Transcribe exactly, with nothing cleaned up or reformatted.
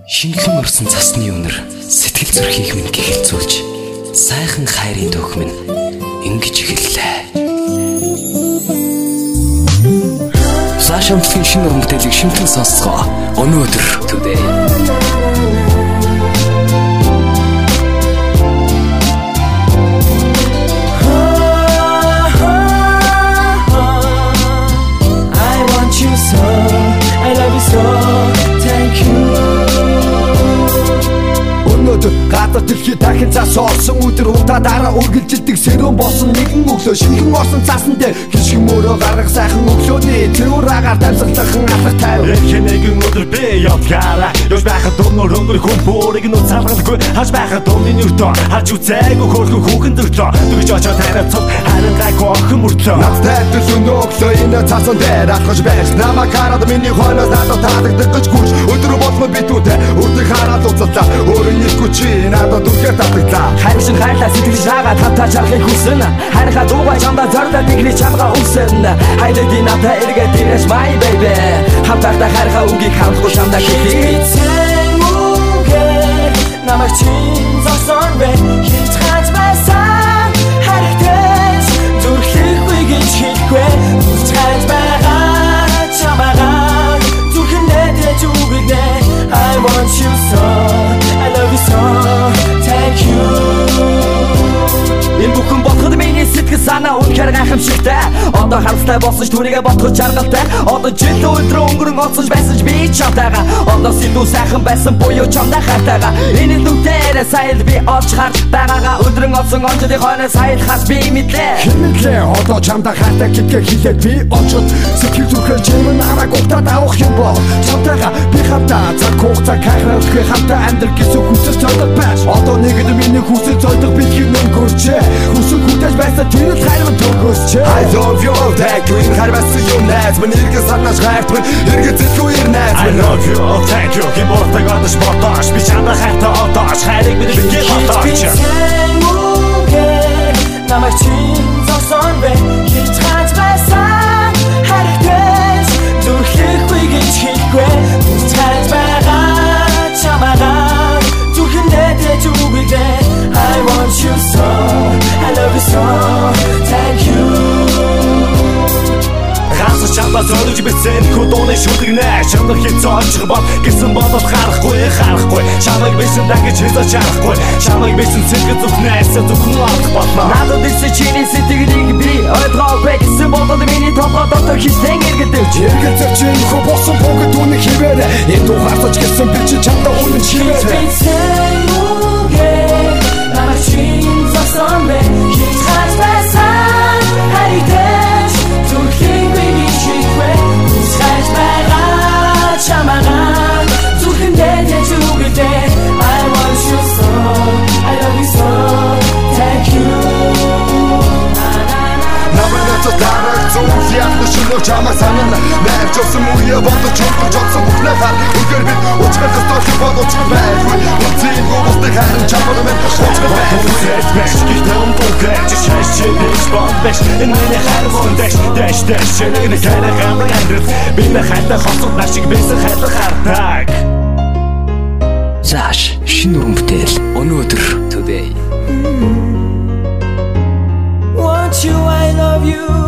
Шинэхэн орсон цасны өнөр сэтгэл зүрхийг минь гихэлцүүлж сайхан хайрын түүх минь ингэж эхэллээ. Саша хамтлагийн шинэ уран бүтээлийг шимтэн сонсцгоо. Өнөөдөр today. Гадар дэлхий дахин цаас орсон өдөр удаа дараа үргэлжилдэг сэрүүн болсон нэгэн өглөө шинхэн орсон цаасан дээр гişгэн мөрөө гаргах сайхан өглөөний тэрүүр агаар дамсгалахын алах тайв Эхний нэгэн өдөр би явгаараа ёс байхад өнөр өнөр хүн бүрийг нь цалгалгүй хаж байхад өмнө өртөө харж үзээгүй хөөрхөн хүүхэн төрлөө тэгж очоо танилцал харин гайгүй охин мөртлөө надтай төлөв өглөө энэ цаасан дээр атгаж байж намаа хараад миний хойноос надад таадагдах гэж гүш өдөр болгоо битүүтэй үрдийг хараад уцаллаа өөрөө нэггүй чи надад дүрхээр татагдлаа хайршин хайрлаа сэтгэл шагаа тавтаа чарахыг хүснэ хайрхаа дуугаа чамда зордоо тэгний чамгаа үснэ хайрлаа надад эргээд ирэх my baby хамтарта хайрхаа үгийг хамтгүй чамда хэлээ намайг чин зогсон бэ хинч хаач байсан харагдаж зүрхлэхгүй гэж хэлэхгүй зүрх хаач байгаа чамаагаа зүрхэндээ дэж үгнэ I want you so I love you so thank you энэ бүхэн бодоход миний сэтгэл санаа үнэхээр гайхамшигтай одоо харцтай болсон ч түүнийгээ бодоход жаргалтай одоо жил өдрөө өнгөрөн олсонч байсан ч би чамтайгаа одоо илүү сайхан байсан буюу чамтай хайтайгаа энэ нүдээр сайл би олж харж байгаагаа өдрөн олсон онцлог хойноос сайлхаас би мэдлээ хэмнэлээ одоо чамтай хайтай гэдгээ хэлээд би очод сэтгэл зүрхээр чимэн намайг угтаад авах юм бол чамтайгаа би хамтаа цаг хугацаа хайрладаг хамтаа амьдрах гэсэн хүсэл зориг байж одоо нэгэд миний хүсэл зориг бэлхий өнгөрчээ хүсэл хүлээж байсан тэр л хайрын төгөөсчээ I love you thank you энэ хайр байсан юм найз минь иргэн санааш хайртмын иргэн зэлгүй ир найз I love you thank you гин бортаг одож ботоош би чамда хайртай одоош хайрыг бид бигэл ботооч намайг чин зогсон бэ хинч хаач байсан харагдаж зүрхлэхгүй гэж хэлэхгүй зүрх хаач байгаа чамаагаа зүрхэндээ дэж үгнэ I want you so I love you so thank you Хасаж чамда зориж бицэн хөдөөний шүлгнэ чамд хэцүү очих бол гэсэн бодол харахгүй харахгүй чамайг бисэн дахиж хэзээ чарахгүй чамайг бисэн сэтгэл зүгнээс зөвхөн авах болно надад ирсэн чиний сэтгэлийг би ойлгоогүй гэсэн бодол миний толгой дотор хистэн эргэлдэж эргэлзэж чинь хөө босон бүгд түүний хിവэрэ энэ тухайсаж гэсэн би чи чамда үнэн хിവэрэ намайг чин зогсон бэ хинч хаач байсан харагдаж зүрхлэхгүй гэж хэлэхгүй зүрх хаач байгаа чамаагаа зүрхэндээ дэж үгнэ I want you so I love you so thank you намайг цотарах зүйл яах шүлөө чамаа санана найрч олсон үе бодож чөлгөж олсон бүхнээ хар үнээр би уучрах хэвээр бодож байхгүй үнцэн гомсдог харин чамаа мэн уучрах байхгүй гитэн бүгэж шаш чиш бомбеш энэ миний хайрын дэш дэш дэш чэнэг нэг хамаг андрал би нэ хайтай хоцсон нашиг бэсэн хайлах хардаг Заш шинэ уран бүтээл өнөөдөр today Want you I love you